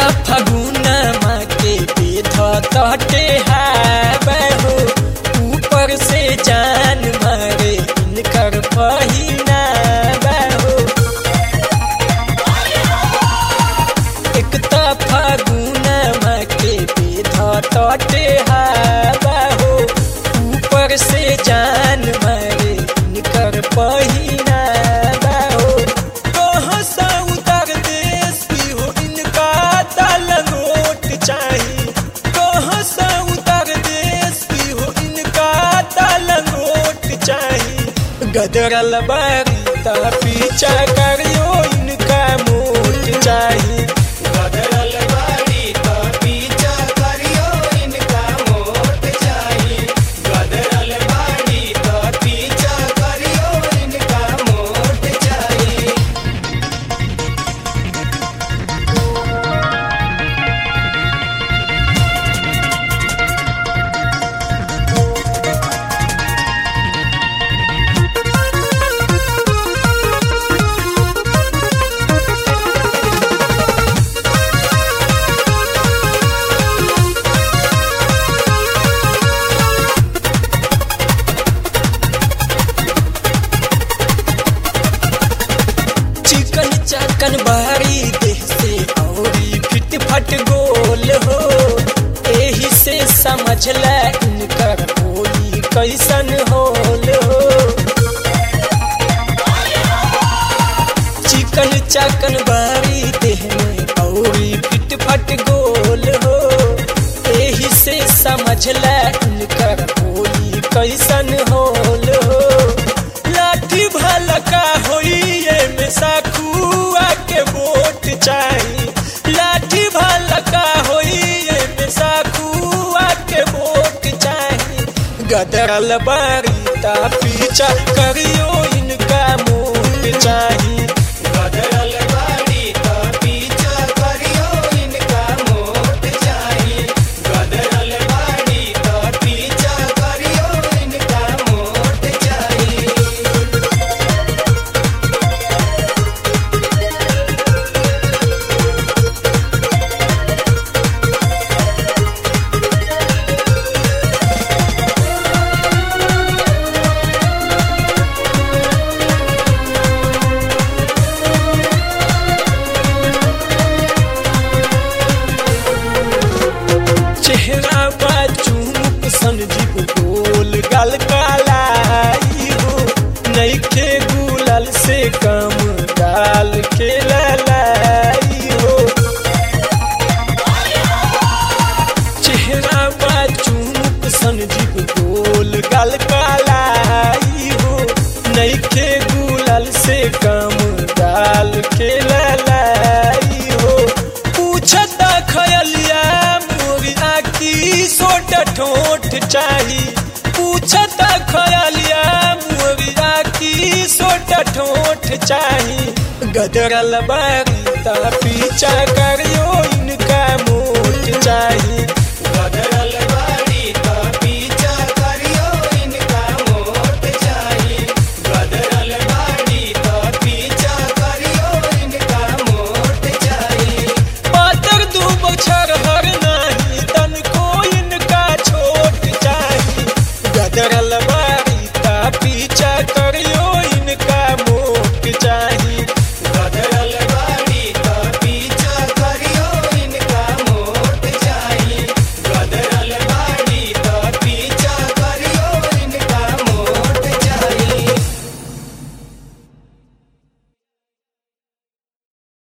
फगुनमा के बेध तटे हो ऊपर से जान मारे इनकर पहिना हो। एक फगुनमा के बेध तटे हो ऊपर से जान मारे इनकर पहिना हो। कहाँ सा उतर देश की हो इनका तलंगोट चाहिए, कहाँ सा उतर देश की हो इनका तलंगोट चाहिए। गदरल बारीता पीछा करियो इनका मोट चाहिए। गदरल बारीता पीछा करियो इनका मोट चाहिए। गदरल बारीता पीछा करियो इनका मोट चाहिए। चिकन चकन बारी देह से औरी फिट फट गोल हो, एही से समझ ले इनकर होली कैसन होल हो। चिकन चकन बारी देह में औरी फिट फट गोल हो, एही से समझ ले इनकर होली कैसन होल हो। लाठी भलका होई में साखुआ के वोट चाहिए, लाठी भलका होई में साखुआ के वोट चाहिए। गदरल बारीता पीछा करियो इनका मोट चाहिए। गदरल बारीता पीछा करियो इनका मोट चाहिए। गदरल बारीता पीछा करियो इनका मोट चाहिए। चेहरा बा चूमुक संजीव गोल गल कालाई हो, नइखे गुलाल से कम गाल खेलाई हो। चेहरा बा चूमुक संजीव गोल गल कालाई हो, नइखे गुलाल से कम गाल खेलाई हो। पूछता खयलिया मोरिया की सोट ठोठ चाहिए, पूछता खयलिया मोरिया की सोट ठोठ चाहिए। गदरल बारीता पीछा करियो इनका मोट चाहिए। गदरल बारीता पीछा करियो इनका मोट चाहिए। गदरल बारीता पीछा करियो इनका मोट चाहिए। पातर दू बछर हर नहीं तन को इनका छोट चाहिए। गदरल बारीता पीछा करियो